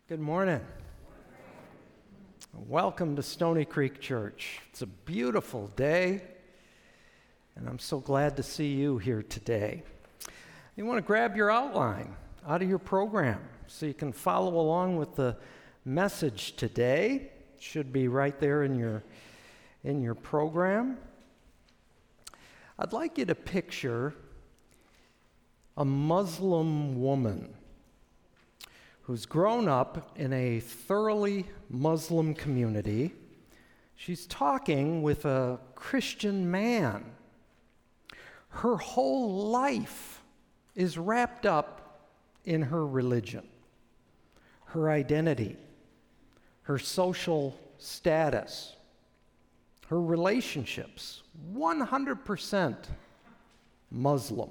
Good morning. Welcome to Stony Creek Church. It's a beautiful day, and I'm so glad to see you here today. You want to grab your outline out of your program so you can follow along with the message today. It should be right there in your program. I'd like you to picture a Muslim woman who's grown up in a thoroughly Muslim community. She's talking with a Christian man. Her whole life is wrapped up in her religion, her identity, her social status, her relationships, 100% Muslim.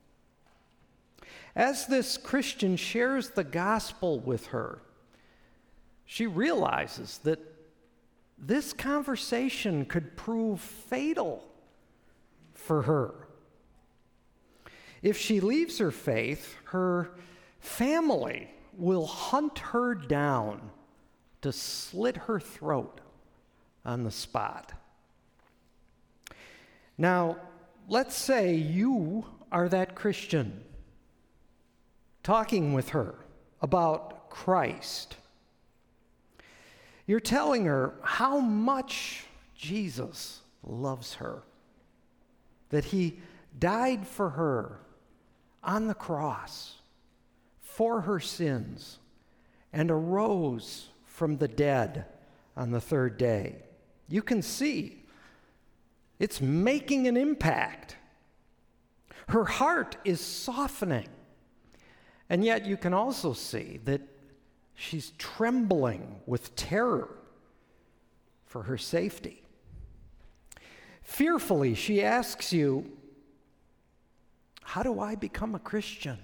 As this Christian shares the gospel with her, she realizes that this conversation could prove fatal for her. If she leaves her faith, her family will hunt her down to slit her throat on the spot. Now, let's say you are that Christian talking with her about Christ. You're telling her how much Jesus loves her, that he died for her on the cross for her sins and arose from the dead on the third day. You can see it's making an impact. Her heart is softening. And yet you can also see that she's trembling with terror for her safety. Fearfully, she asks you, "How do I become a Christian?"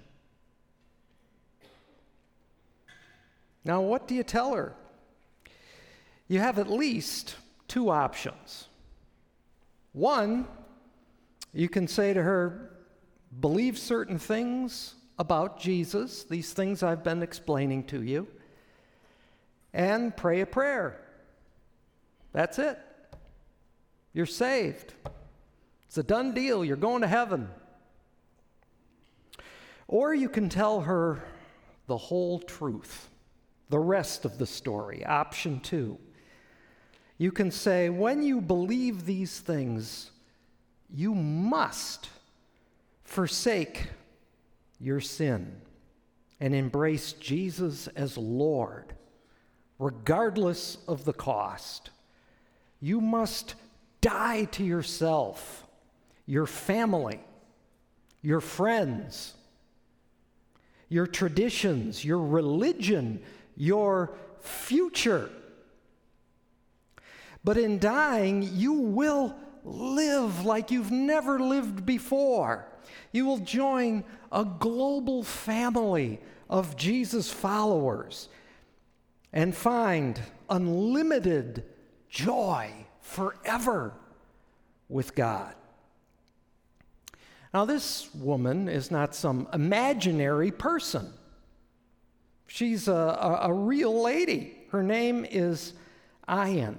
Now, what do you tell her? You have at least two options. One, you can say to her, "Believe certain things about Jesus, these things I've been explaining to you, and pray a prayer." That's it. You're saved. It's a done deal. You're going to heaven. Or you can tell her the whole truth, the rest of the story. Option two. You can say, when you believe these things, you must forsake your sin and embrace Jesus as Lord, regardless of the cost. You must die to yourself, your family, your friends, your traditions, your religion, your future. But in dying, you will live like you've never lived before. You will join a global family of Jesus followers and find unlimited joy forever with God. Now, this woman is not some imaginary person. She's a real lady. Her name is Ayan.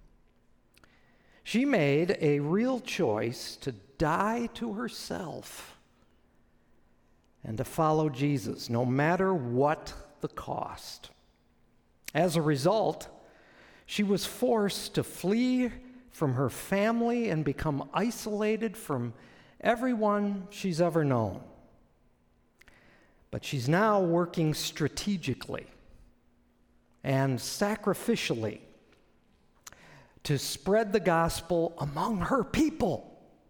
She made a real choice to die to herself and to follow Jesus, no matter what the cost. As a result, she was forced to flee from her family and become isolated from everyone she's ever known. But she's now working strategically and sacrificially to spread the gospel among her people.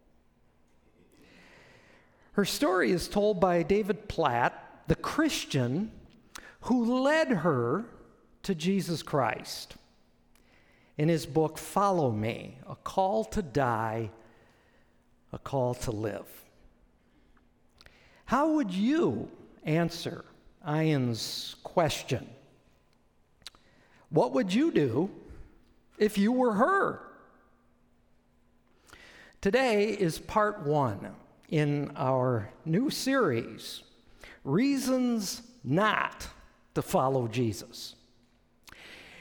Her story is told by David Platt, the Christian who led her to Jesus Christ, in his book, Follow Me, A Call to Die, A Call to Live. How would you answer Ayan's question? What would you do if you were her? Today is part one in our new series, Reasons Not to Follow Jesus.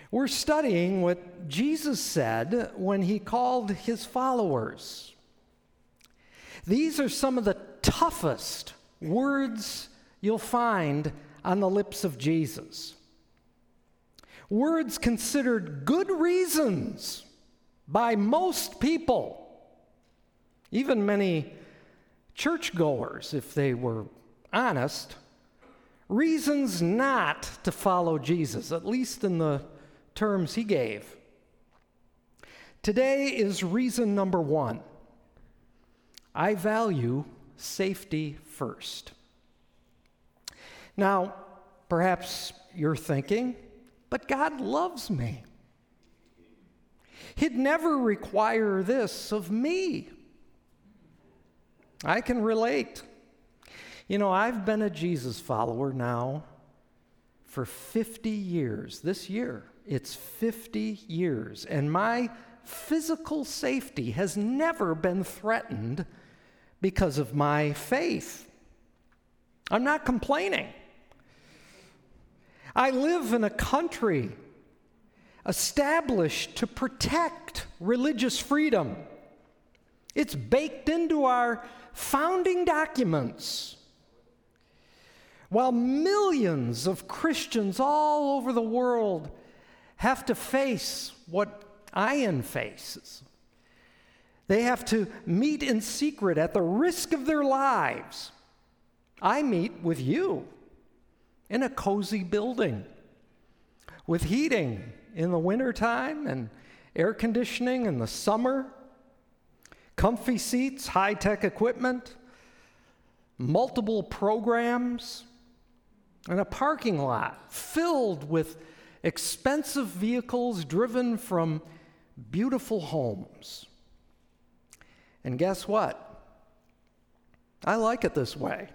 We're studying what Jesus said when he called his followers. These are some of the toughest words you'll find on the lips of Jesus. Words considered good reasons by most people, even many churchgoers, if they were honest, reasons not to follow Jesus, at least in the terms he gave. Today is reason number one. I value safety first. Now, perhaps you're thinking, but God loves me. He'd never require this of me. I can relate. You know, I've been a Jesus follower now for 50 years. This year, it's 50 years. And my physical safety has never been threatened because of my faith. I'm not complaining. I live in a country established to protect religious freedom. It's baked into our founding documents. While millions of Christians all over the world have to face what Ian faces, they have to meet in secret at the risk of their lives. I meet with you in a cozy building with heating in the wintertime and air conditioning in the summer, comfy seats, high-tech equipment, multiple programs, and a parking lot filled with expensive vehicles driven from beautiful homes. And guess what? I like it this way.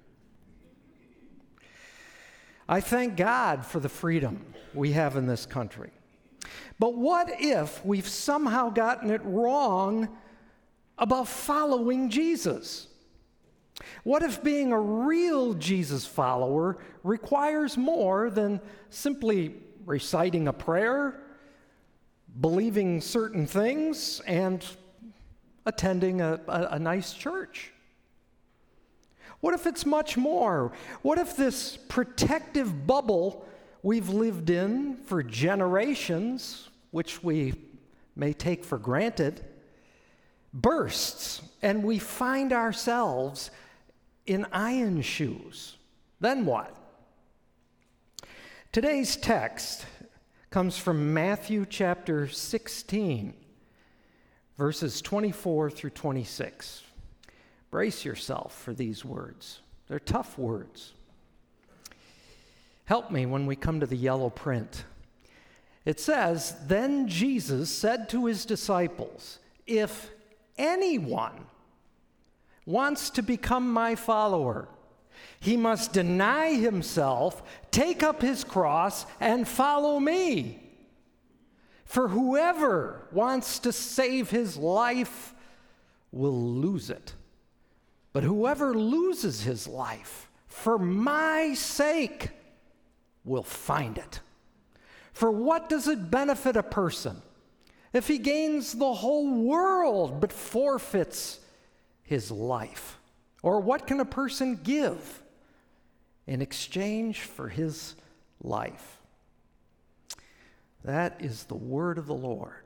I thank God for the freedom we have in this country. But what if we've somehow gotten it wrong about following Jesus? What if being a real Jesus follower requires more than simply reciting a prayer, believing certain things, and attending a nice church? What if it's much more? What if this protective bubble we've lived in for generations, which we may take for granted, bursts and we find ourselves in iron shoes? Then what? Today's text comes from Matthew chapter 16, verses 24 through 26. Brace yourself for these words. They're tough words. Help me when we come to the yellow print. It says, "Then Jesus said to his disciples, 'If anyone wants to become my follower, he must deny himself, take up his cross, and follow me. For whoever wants to save his life will lose it. But whoever loses his life for my sake will find it. For what does it benefit a person if he gains the whole world but forfeits his life? Or what can a person give in exchange for his life?'" That is the word of the Lord.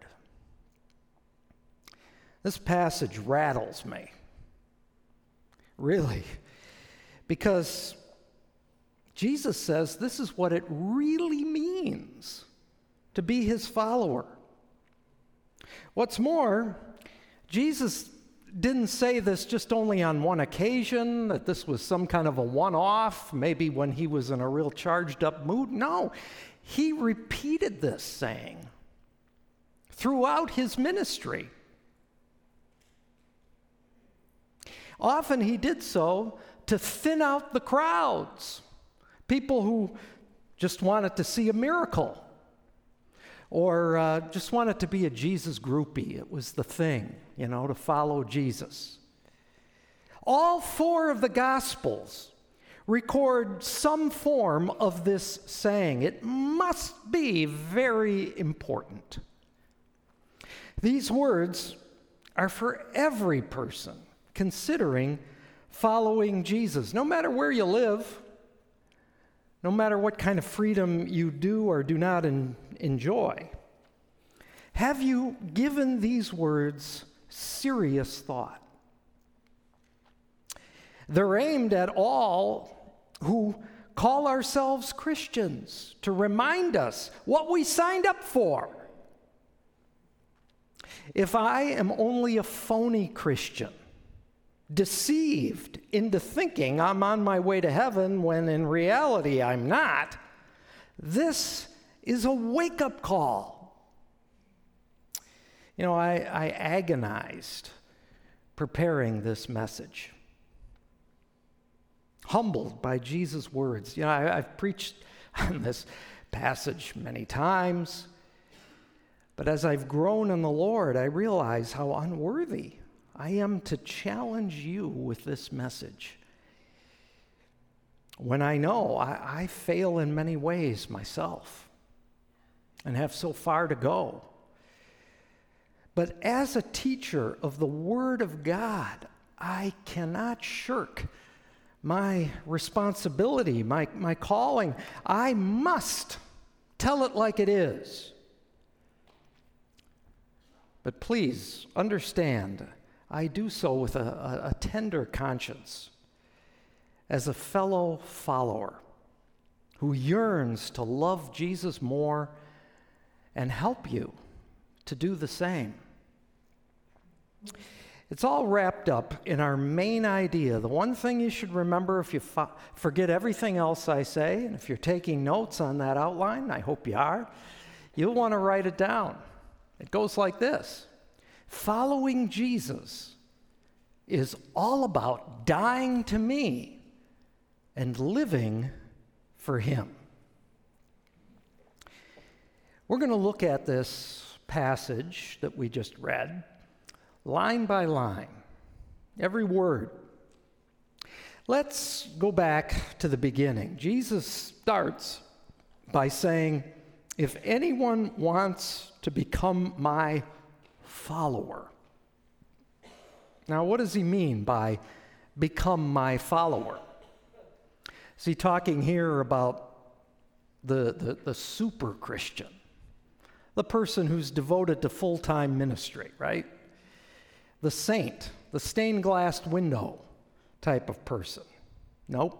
This passage rattles me. Really, because Jesus says this is what it really means to be his follower. What's more, Jesus didn't say this just only on one occasion, that this was some kind of a one-off, maybe when he was in a real charged-up mood. No, he repeated this saying throughout his ministry. Often he did so to thin out the crowds, people who just wanted to see a miracle or just wanted to be a Jesus groupie. It was the thing, to follow Jesus. All four of the Gospels record some form of this saying. It must be very important. These words are for every person considering following Jesus, no matter where you live, no matter what kind of freedom you do or do not enjoy. Have you given these words serious thought? They're aimed at all who call ourselves Christians, to remind us what we signed up for. If I am only a phony Christian, deceived into thinking I'm on my way to heaven when in reality I'm not, this is a wake-up call. You know, I agonized preparing this message, humbled by Jesus' words. You know, I've preached on this passage many times, but as I've grown in the Lord, I realize how unworthy I am to challenge you with this message, when I know I fail in many ways myself and have so far to go. But as a teacher of the Word of God, I cannot shirk my responsibility, my calling. I must tell it like it is. But please understand, I do so with a tender conscience as a fellow follower who yearns to love Jesus more and help you to do the same. It's all wrapped up in our main idea. The one thing you should remember if you forget everything else I say, and if you're taking notes on that outline, I hope you are, you'll want to write it down. It goes like this: following Jesus is all about dying to me and living for Him. We're going to look at this passage that we just read, line by line, every word. Let's go back to the beginning. Jesus starts by saying, if anyone wants to become my follower. Now, what does he mean by become my follower? Is he talking here about the super Christian, the person who's devoted to full-time ministry, right? The saint, the stained glass window type of person? Nope.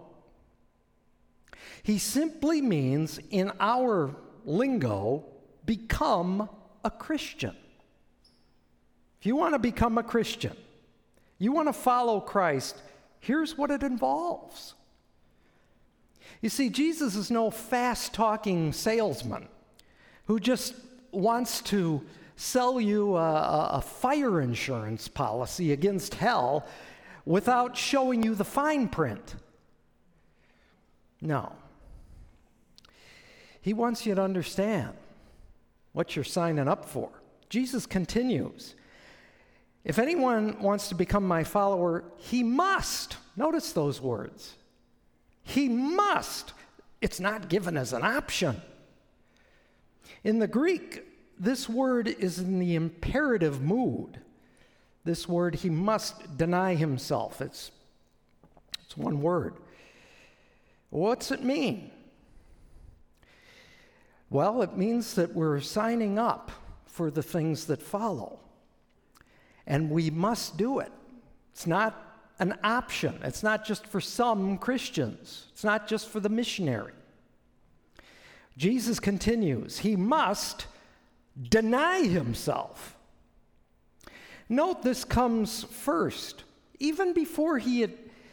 He simply means, in our lingo, become a Christian. If you want to become a Christian, you want to follow Christ, here's what it involves. You see, Jesus is no fast-talking salesman who just wants to sell you a fire insurance policy against hell without showing you the fine print. No. He wants you to understand what you're signing up for. Jesus continues, if anyone wants to become my follower, he must. Notice those words. He must. It's not given as an option. In the Greek, this word is in the imperative mood. This word, he must deny himself. It's one word. What's it mean? Well, it means that we're signing up for the things that follow. And we must do it. It's not an option. It's not just for some Christians. It's not just for the missionary. Jesus continues, he must deny himself. Note this comes first, even before he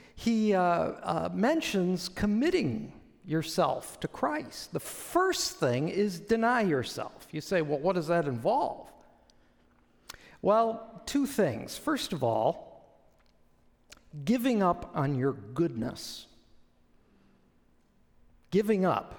mentions committing yourself to Christ. The first thing is deny yourself. You say, well, what does that involve? Well, two things. First of all, giving up on your goodness. Giving up.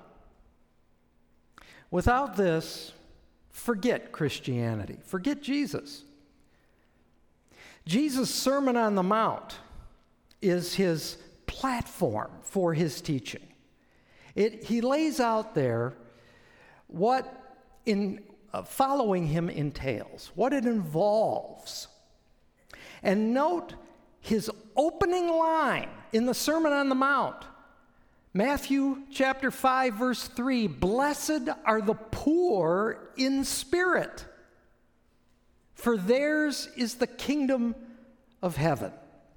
Without this, forget Christianity. Forget Jesus. Jesus' Sermon on the Mount is his platform for his teaching. He lays out there what following him entails, what it involves. And note his opening line in the Sermon on the Mount, Matthew chapter 5, verse 3, "Blessed are the poor in spirit, for theirs is the kingdom of heaven."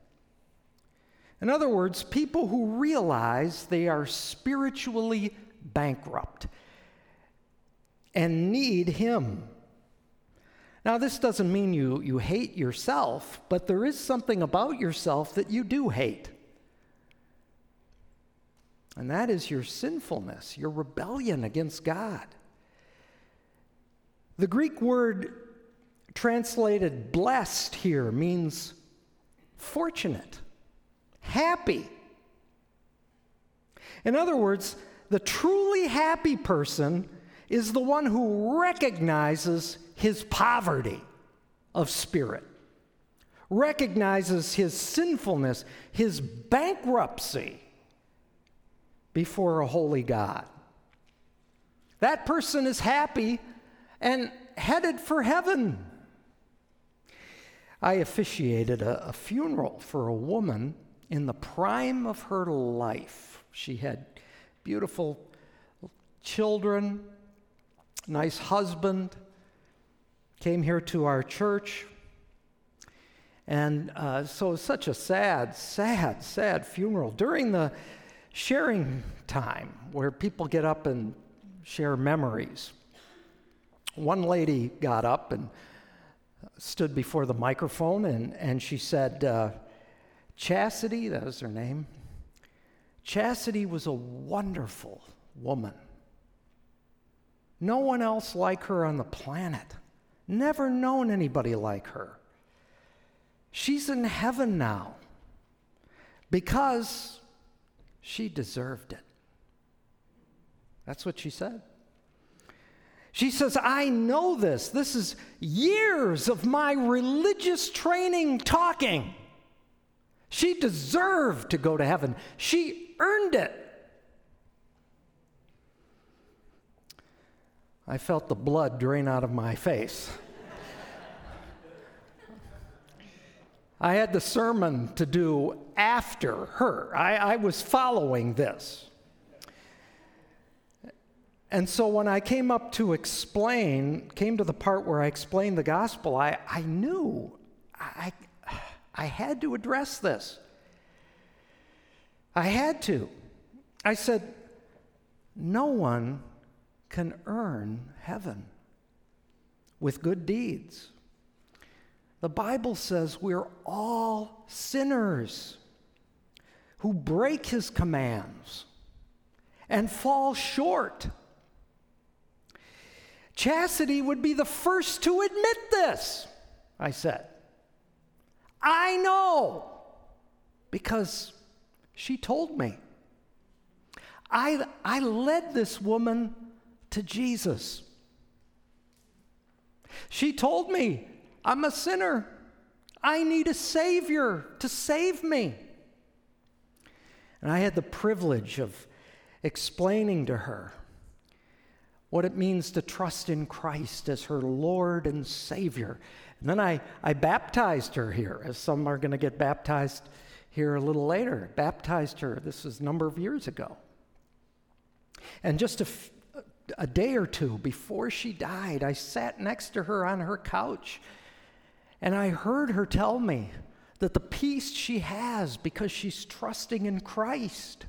In other words, people who realize they are spiritually bankrupt and need him. Now, this doesn't mean you hate yourself, but there is something about yourself that you do hate. And that is your sinfulness, your rebellion against God. The Greek word translated blessed here means fortunate, happy. In other words, the truly happy person is the one who recognizes his poverty of spirit, recognizes his sinfulness, his bankruptcy before a holy God. That person is happy and headed for heaven. I officiated a funeral for a woman in the prime of her life. She had beautiful children, nice husband, came here to our church. And so it was such a sad funeral. During the sharing time where people get up and share memories, one lady got up and stood before the microphone and she said, Chastity, that was her name, Chastity was a wonderful woman. No one else like her on the planet. Never known anybody like her. She's in heaven now because she deserved it. That's what she said. She says, I know this. This is years of my religious training talking. She deserved to go to heaven. She earned it. I felt the blood drain out of my face. I had the sermon to do after her. I was following this. And so when I came up to came to the part where I explained the gospel, I knew I had to address this. I had to. I said, no one can earn heaven with good deeds. The Bible says we're all sinners who break his commands and fall short. Chastity would be the first to admit this, I said. I know, because she told me. I led this woman to Jesus. She told me, I'm a sinner. I need a Savior to save me. And I had the privilege of explaining to her what it means to trust in Christ as her Lord and Savior. And then I baptized her here, as some are going to get baptized here a little later. Baptized her, this was a number of years ago. And just a day or two before she died, I sat next to her on her couch, and I heard her tell me that the peace she has because she's trusting in Christ.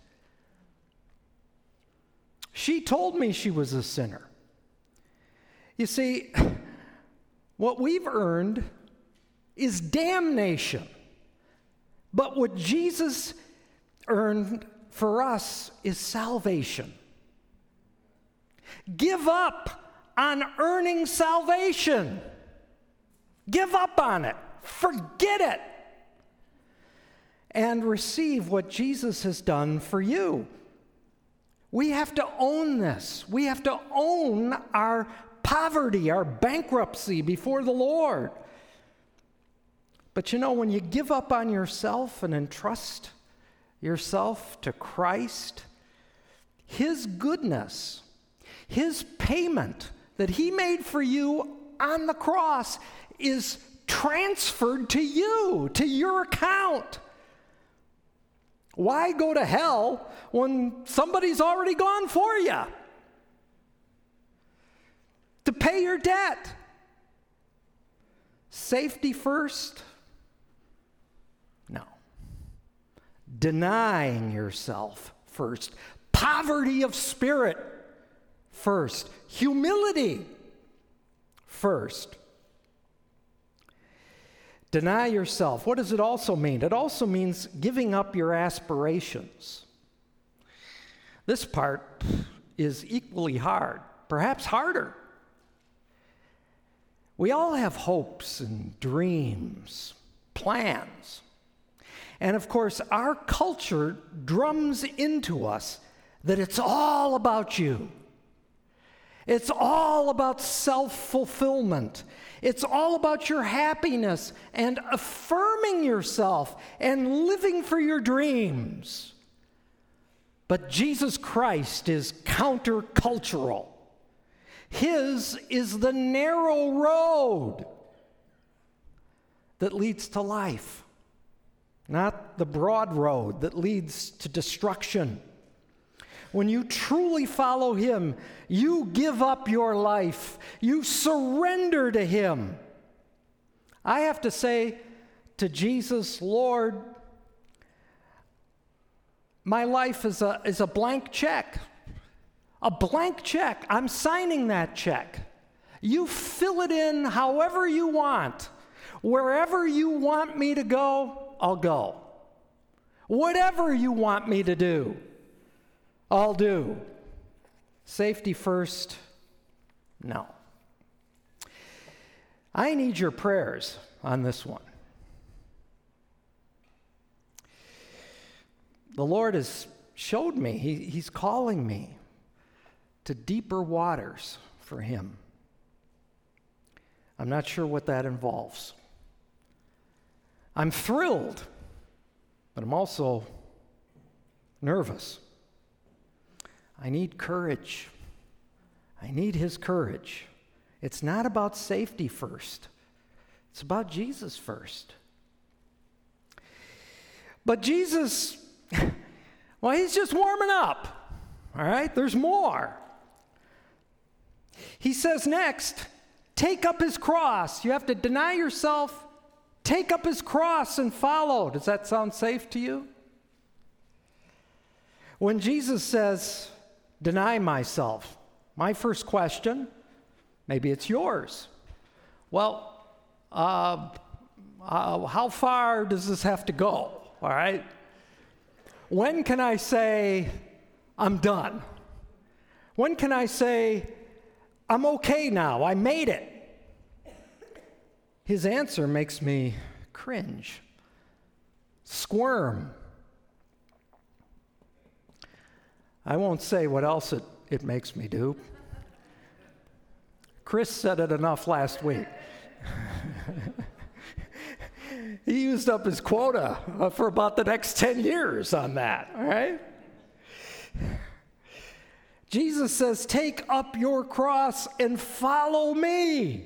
She told me she was a sinner. You see, what we've earned is damnation. But what Jesus earned for us is salvation. Give up on earning salvation. Give up on it. Forget it. And receive what Jesus has done for you. We have to own this. We have to own our poverty, our bankruptcy before the Lord. But you know, when you give up on yourself and entrust yourself to Christ, His goodness, His payment that He made for you on the cross is transferred to you, to your account. Why go to hell when somebody's already gone for you to pay your debt? Safety first? No. Denying yourself first. Poverty of spirit first. Humility first. Deny yourself. What does it also mean? It also means giving up your aspirations. This part is equally hard, perhaps harder. We all have hopes and dreams, plans. And of course, our culture drums into us that it's all about you. It's all about self-fulfillment. It's all about your happiness and affirming yourself and living for your dreams. But Jesus Christ is countercultural. His is the narrow road that leads to life, not the broad road that leads to destruction. When you truly follow Him, you give up your life. You surrender to Him. I have to say to Jesus, Lord, my life is a blank check. A blank check. I'm signing that check. You fill it in however you want. Wherever you want me to go, I'll go. Whatever you want me to do, I'll do. Safety first? No. I need your prayers on this one. The Lord has showed me, He's calling me to deeper waters for Him. I'm not sure what that involves. I'm thrilled, but I'm also nervous. I need courage. I need His courage. It's not about safety first. It's about Jesus first. But Jesus, well, He's just warming up. All right? There's more. He says next, take up His cross. You have to deny yourself, take up His cross and follow. Does that sound safe to you? When Jesus says, deny myself, my first question, maybe it's yours. Well, how far does this have to go? All right? When can I say, I'm done? When can I say, I'm okay now, I made it? His answer makes me cringe, squirm. I won't say what else it makes me do. Chris said it enough last week. He used up his quota for about the next 10 years on that, all right? Jesus says, take up your cross and follow me.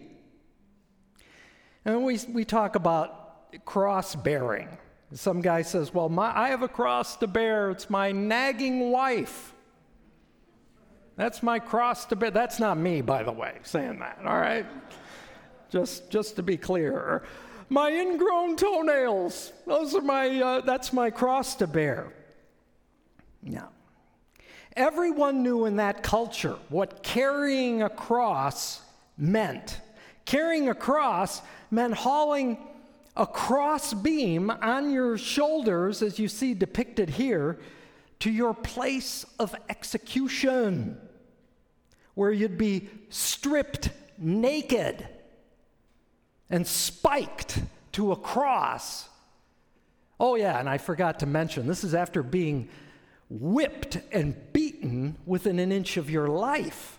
And we talk about cross bearing. Some guy says, well, I have a cross to bear. It's my nagging wife. That's my cross to bear. That's not me, by the way, saying that, all right? Just to be clear. My ingrown toenails, those are that's my cross to bear. No. Everyone knew in that culture what carrying a cross meant. Carrying a cross meant hauling a cross beam on your shoulders, as you see depicted here, to your place of execution, where you'd be stripped naked and spiked to a cross. Oh yeah, and I forgot to mention, this is after being whipped and beaten within an inch of your life.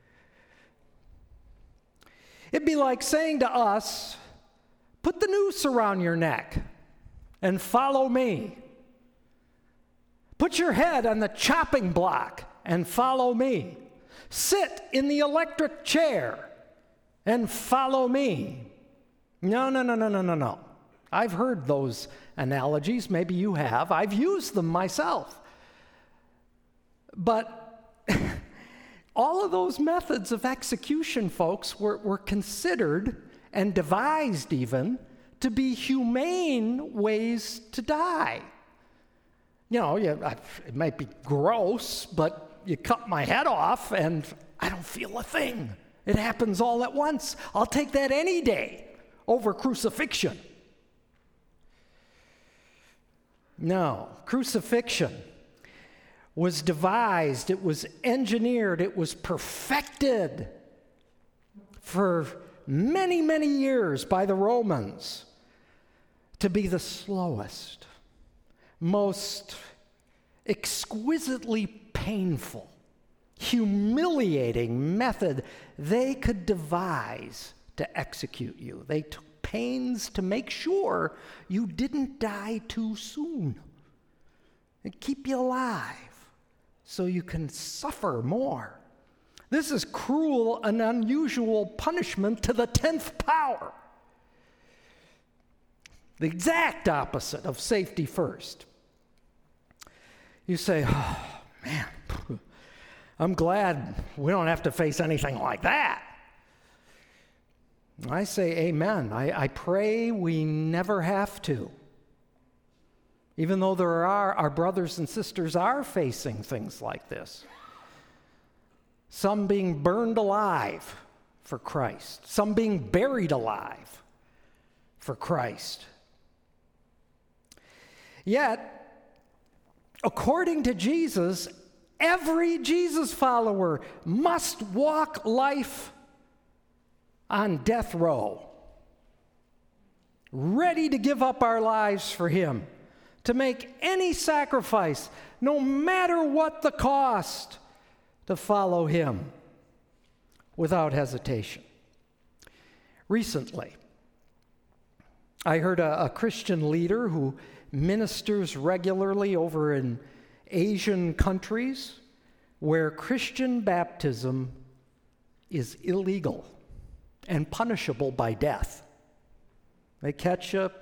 It'd be like saying to us, put the noose around your neck and follow me. Put your head on the chopping block and follow me. Sit in the electric chair and follow me. No. I've heard those analogies. Maybe you have. I've used them myself. But all of those methods of execution, folks, were considered and devised even to be humane ways to die. It might be gross, but you cut my head off and I don't feel a thing. It happens all at once. I'll take that any day over crucifixion. No, crucifixion was devised, it was engineered, it was perfected for many, many years by the Romans to be the slowest, most exquisitely painful, humiliating method they could devise to execute you. They took pains to make sure you didn't die too soon and keep you alive so you can suffer more. This is cruel and unusual punishment to the 10th power. The exact opposite of safety first. You say, oh, man, I'm glad we don't have to face anything like that. I say amen. I pray we never have to. Even though our brothers and sisters are facing things like this. Some being burned alive for Christ. Some being buried alive for Christ. Yet, according to Jesus, every Jesus follower must walk life on death row, ready to give up our lives for Him, to make any sacrifice, no matter what the cost, to follow Him without hesitation. Recently, I heard a Christian leader who ministers regularly over in Asian countries where Christian baptism is illegal and punishable by death. They catch you.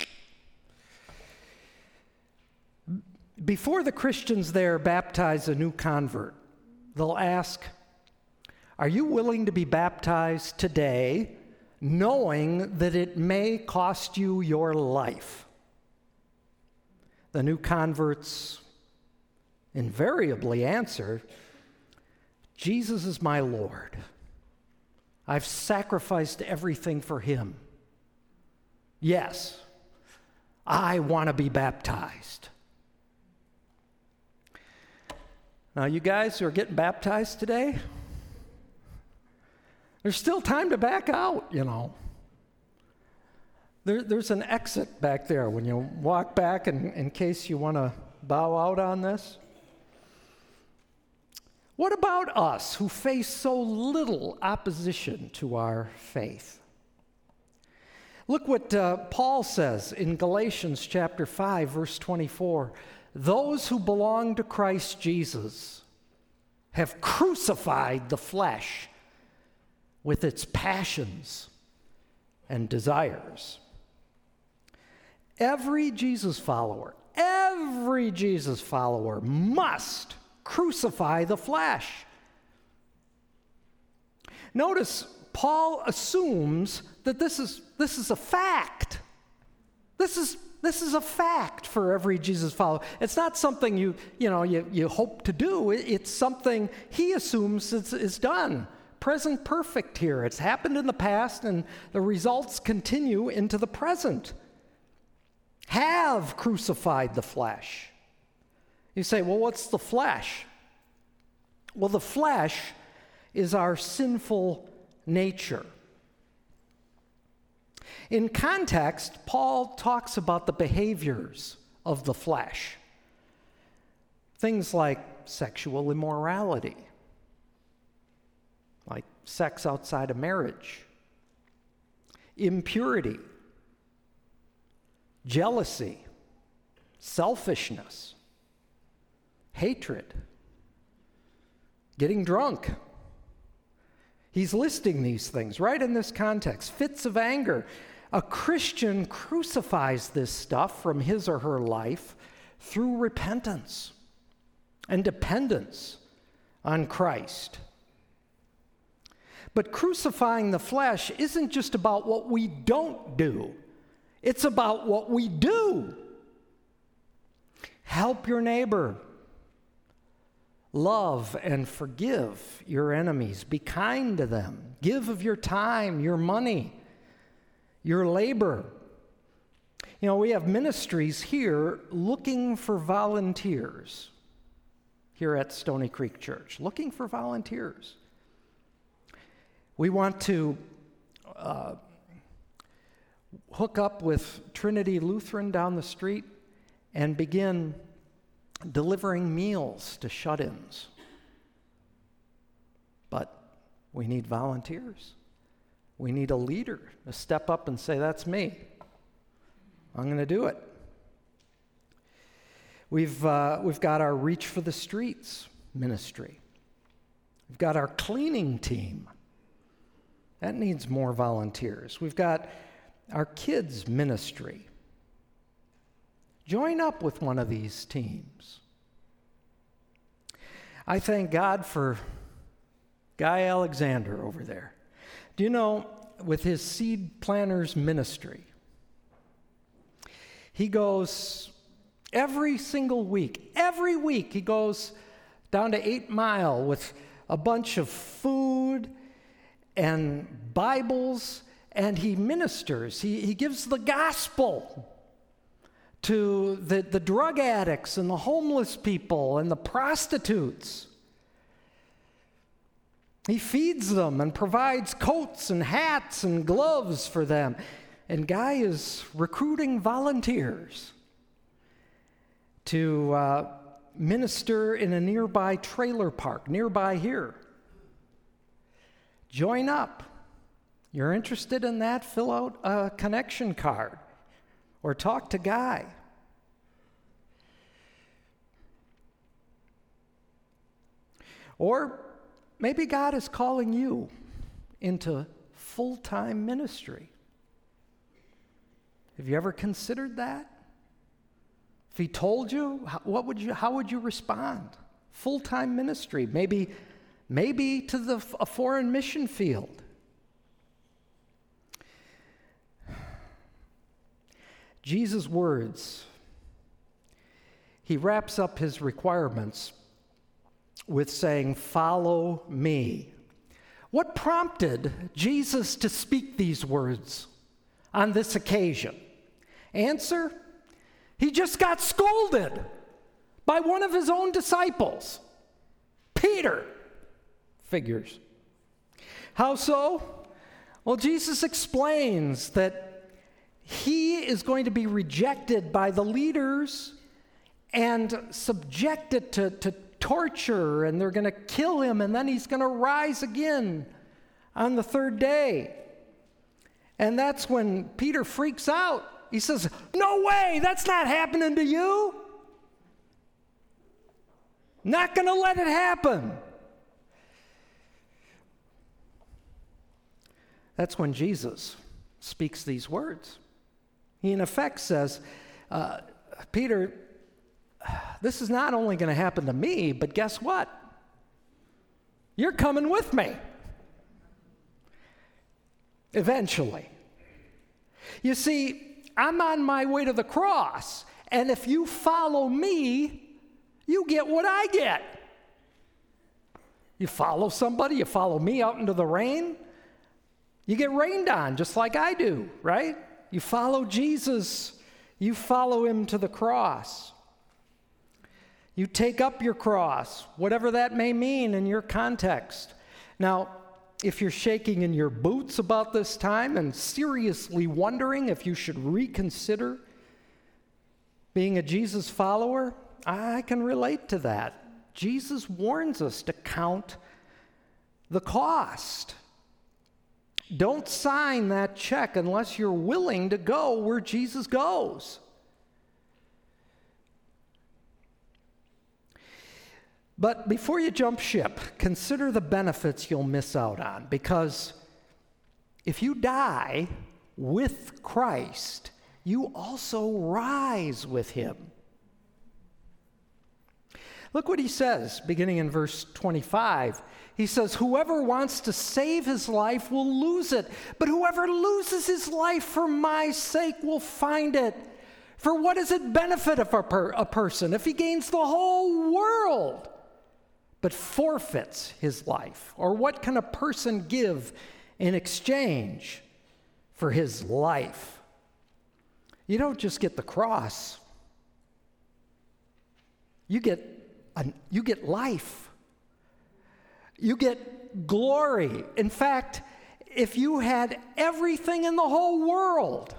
Before the Christians there baptize a new convert, they'll ask, are you willing to be baptized today, knowing that it may cost you your life? The new converts invariably answer, Jesus is my Lord. I've sacrificed everything for Him. Yes, I want to be baptized. Now, you guys who are getting baptized today, there's still time to back out, There's an exit back there when you walk back in case you want to bow out on this. What about us who face so little opposition to our faith? Look what Paul says in Galatians chapter 5, verse 24. Those who belong to Christ Jesus have crucified the flesh with its passions and desires. Every Jesus follower must crucify the flesh. Notice Paul assumes that this is a fact. This is a fact for every Jesus follower. It's not something you hope to do. It's something he assumes is done. Present perfect here. It's happened in the past, and the results continue into the present. Have crucified the flesh. You say, well, what's the flesh? Well, the flesh is our sinful nature. In context, Paul talks about the behaviors of the flesh. Things like sexual immorality, like sex outside of marriage, impurity, jealousy, selfishness, hatred, getting drunk. He's listing these things right in this context. Fits of anger. A Christian crucifies this stuff from his or her life through repentance and dependence on Christ. But crucifying the flesh isn't just about what we don't do. It's about what we do. Help your neighbor. Love and forgive your enemies. Be kind to them. Give of your time, your money, your labor. You know, we have ministries here looking for volunteers here at Stony Creek Church, looking for volunteers. We want to hook up with Trinity Lutheran down the street and begin delivering meals to shut-ins. But we need volunteers. We need a leader to step up and say, that's me. I'm going to do it. We've got our Reach for the Streets ministry. We've got our cleaning team. That needs more volunteers. We've got our kids ministry. Join up with one of these teams. I thank God for Guy Alexander over there. Do you know, with his Seed Planners ministry, he goes every single week, he goes down to 8 Mile with a bunch of food and Bibles, and he ministers. He gives the gospel to the drug addicts and the homeless people and the prostitutes. He feeds them and provides coats and hats and gloves for them. And Guy is recruiting volunteers to minister in a nearby trailer park, nearby here. Join up. You're interested in that? Fill out a connection card or talk to Guy. Or maybe God is calling you into full-time ministry. Have you ever considered that? If he told you, how would you respond? Full-time ministry, maybe to a foreign mission field. Jesus' words, he wraps up his requirements with saying, "Follow me." What prompted Jesus to speak these words on this occasion? Answer, he just got scolded by one of his own disciples, Peter. Figures. How so? Well, Jesus explains that he is going to be rejected by the leaders and subjected to torture, and they're going to kill him, and then he's going to rise again on the third day. And that's when Peter freaks out. He says, "No way, that's not happening to you. Not going to let it happen." That's when Jesus speaks these words. He, in effect, says, Peter, this is not only going to happen to me, but guess what? You're coming with me. Eventually. You see, I'm on my way to the cross, and if you follow me, you get what I get. You follow somebody, you follow me out into the rain, you get rained on just like I do, right? You follow Jesus, you follow him to the cross. You take up your cross, whatever that may mean in your context. Now, if you're shaking in your boots about this time and seriously wondering if you should reconsider being a Jesus follower, I can relate to that. Jesus warns us to count the cost. Don't sign that check unless you're willing to go where Jesus goes. But before you jump ship, consider the benefits you'll miss out on, because if you die with Christ, you also rise with him. Look what he says, beginning in verse 25. He says, whoever wants to save his life will lose it, but whoever loses his life for my sake will find it. For what does it benefit a person if he gains the whole world but forfeits his life? Or what can a person give in exchange for his life? You don't just get the cross. You get life. You get glory. In fact, if you had everything in the whole world,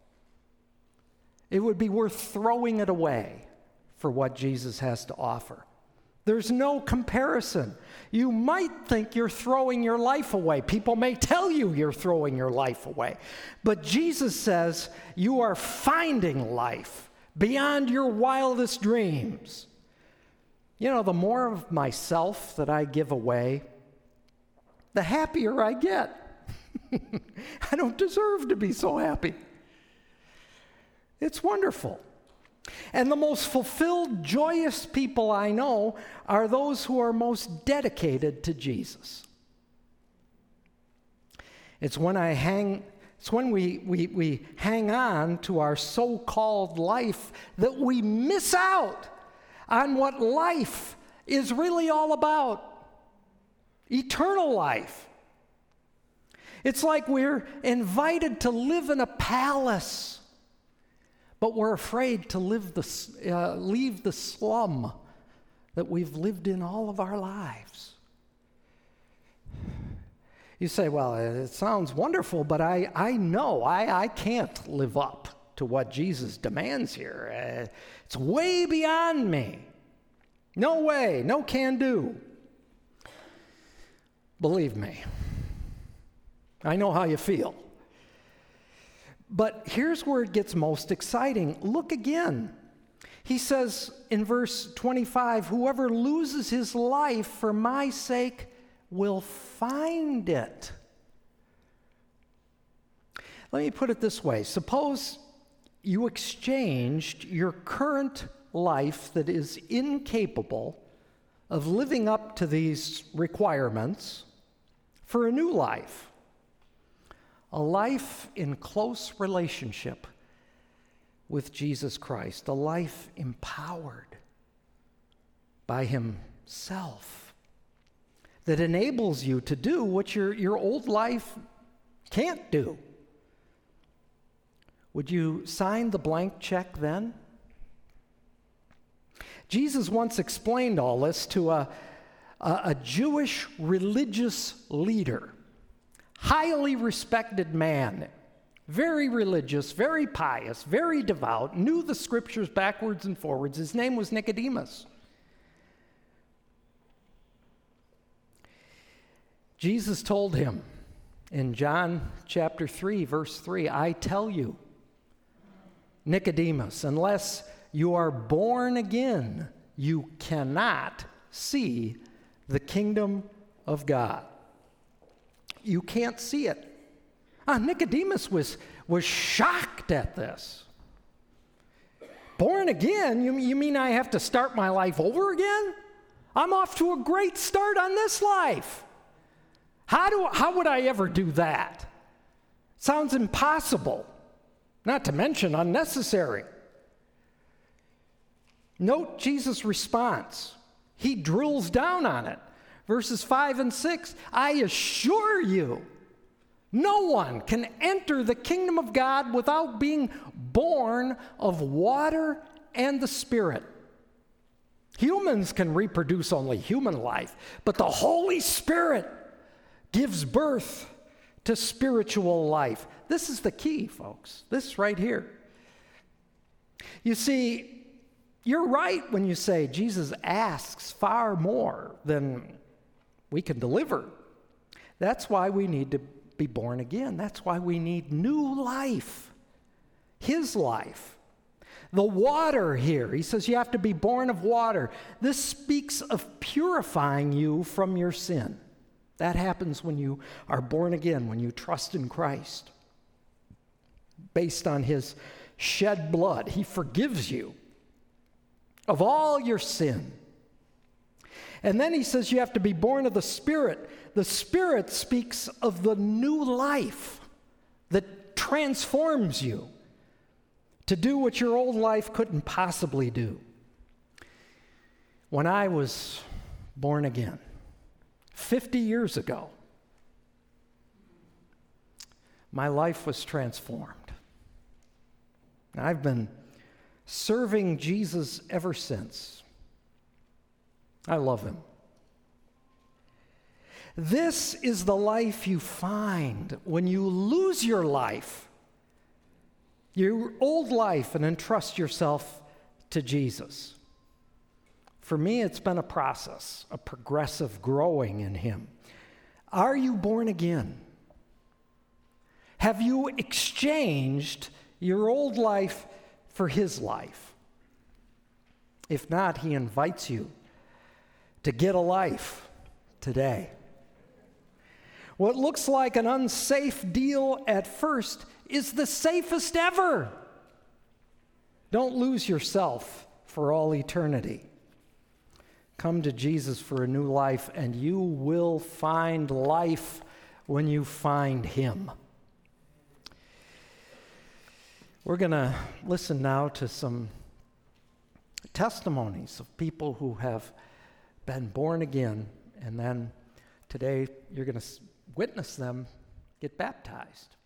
it would be worth throwing it away for what Jesus has to offer. There's no comparison. You might think you're throwing your life away. People may tell you you're throwing your life away. But Jesus says you are finding life beyond your wildest dreams. You know, the more of myself that I give away, the happier I get. I don't deserve to be so happy. It's wonderful. And the most fulfilled, joyous people I know are those who are most dedicated to Jesus. It's when we hang on to our so-called life that we miss out on what life is really all about. Eternal life. It's like we're invited to live in a palace, but we're afraid to leave the slum that we've lived in all of our lives. You say, well, it sounds wonderful, but I know I can't live up to what Jesus demands here. It's way beyond me. No way, no can do. Believe me, I know how you feel. But here's where it gets most exciting. Look again. He says in verse 25, whoever loses his life for my sake will find it. Let me put it this way. Suppose you exchanged your current life that is incapable of living up to these requirements for a new life. A life in close relationship with Jesus Christ. A life empowered by himself that enables you to do what your old life can't do. Would you sign the blank check then? Jesus once explained all this to a Jewish religious leader, highly respected man, very religious, very pious, very devout, knew the scriptures backwards and forwards. His name was Nicodemus. Jesus told him in John chapter 3, verse 3, I tell you, Nicodemus, unless you are born again, you cannot see the kingdom of God. You can't see it. Nicodemus was shocked at this. Born again? You mean I have to start my life over again? I'm off to a great start on this life. How would I ever do that? Sounds impossible, not to mention unnecessary. Note Jesus' response. He drills down on it. Verses 5 and 6, I assure you, no one can enter the kingdom of God without being born of water and the Spirit. Humans can reproduce only human life, but the Holy Spirit gives birth to spiritual life. This is the key, folks. This right here. You see, you're right when you say Jesus asks far more than we can deliver. That's why we need to be born again. That's why we need new life, his life. The water here, he says you have to be born of water. This speaks of purifying you from your sin. That happens when you are born again, when you trust in Christ. Based on his shed blood, he forgives you of all your sin. And then he says you have to be born of the Spirit. The Spirit speaks of the new life that transforms you to do what your old life couldn't possibly do. When I was born again, 50 years ago, my life was transformed. And I've been serving Jesus ever since. I love him. This is the life you find when you lose your life, your old life, and entrust yourself to Jesus. For me, it's been a process, a progressive growing in him. Are you born again? Have you exchanged your old life for his life? If not, he invites you to get a life today. What looks like an unsafe deal at first is the safest ever. Don't lose yourself for all eternity. Come to Jesus for a new life, and you will find life when you find him. We're going to listen now to some testimonies of people who have been born again, and then today you're going to witness them get baptized.